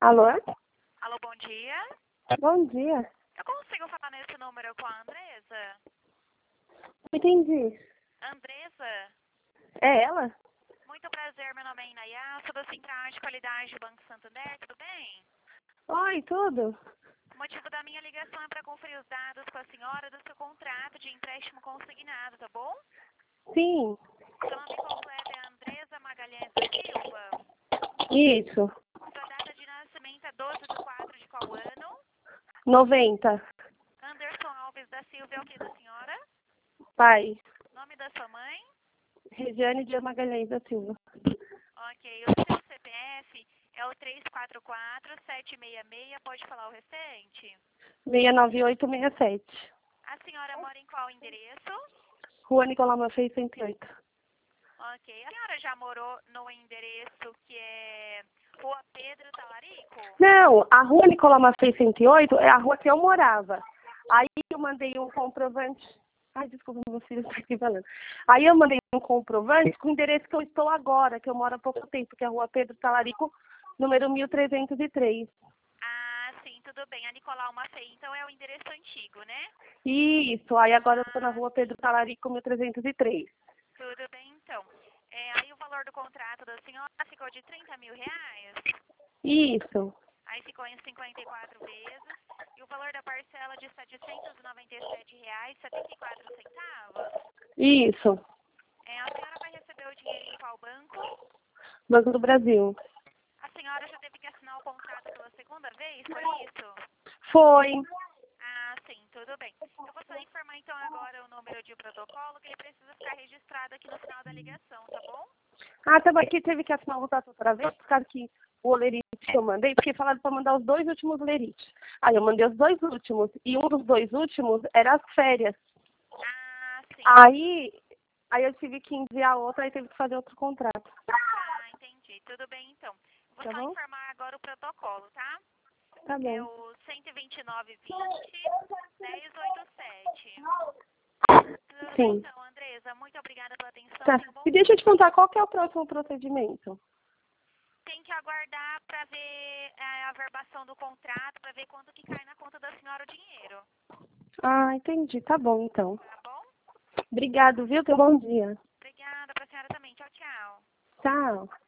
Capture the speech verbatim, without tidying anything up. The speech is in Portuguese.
Alô? Alô, bom dia. Bom dia. Eu consigo falar nesse número com a Andresa? Entendi. Andresa? É ela? Muito prazer, meu nome é Inayá, sou da Central de Qualidade do Banco Santander, tudo bem? Oi, tudo? O motivo da minha ligação é para conferir os dados com a senhora do seu contrato de empréstimo consignado, tá bom? Sim. Seu nome completo é Andresa Magalhães da Silva. Isso. Sua data de nascimento é doze de quatro de qual ano? noventa. Anderson Alves da Silva é o que da senhora? Pai. Nome da sua mãe? Regiane de Magalhães da Silva. Ok, o seu C P F é o três quatro quatro, sete seis seis, pode falar o restante? seis nove oito seis sete. A senhora mora em qual endereço? Rua Nicolau Maffei, cento e oito. Ok, a senhora já morou no endereço que é Rua Pedro Talarico? Não, a Rua Nicolau Maffei, cento e oito é a rua que eu morava. Aí eu mandei um comprovante. Ai, desculpa, meu filho está aqui falando. Aí eu mandei um comprovante com o endereço que eu estou agora, que eu moro há pouco tempo, que é a Rua Pedro Talarico, número mil trezentos e três. Ah, sim, tudo bem. A Nicolau Maffei, então é o endereço antigo, né? Isso, aí agora eu estou na Rua Pedro Talarico, mil trezentos e três. Tudo bem, então. É, aí o valor do contrato da senhora ficou de trinta mil reais? Isso, Aí ficou em cinquenta e quatro vezes. E o valor da parcela de setecentos e noventa e sete reais e setenta e quatro centavos? isso. É, a senhora vai receber o dinheiro em qual banco? Banco do Brasil. A senhora já teve que assinar o contrato pela segunda vez, foi isso? Foi. Ah, sim, tudo bem. Eu vou só informar então agora o número de protocolo que ele precisa ficar registrado aqui no final da ligação, tá bom? Ah, tá bom, aqui teve que assinar o contrato outra vez, por causa que o olerite que eu mandei, porque falaram para mandar os dois últimos olerites. Aí eu mandei os dois últimos, e um dos dois últimos era as férias. Ah, sim. Aí, aí eu tive que enviar outra, aí teve que fazer outro contrato. Ah, entendi. Tudo bem então. Vou Tá só bom? informar agora o protocolo, tá? Tá É bom. o cento e vinte e nove vinte, dez oitenta e sete. Tudo bem Sim. então, Andresa. Muito obrigada pela atenção. Tá. Tenha um bom E deixa eu te dia. contar, qual que é o próximo procedimento? Tem que aguardar para ver é, a verbação do contrato, para ver quanto que cai na conta da senhora o dinheiro. Ah, entendi. Tá bom, então. Tá bom? Obrigado, viu? Tenha um bom dia. Obrigada para a senhora também. Tchau, tchau. Tchau.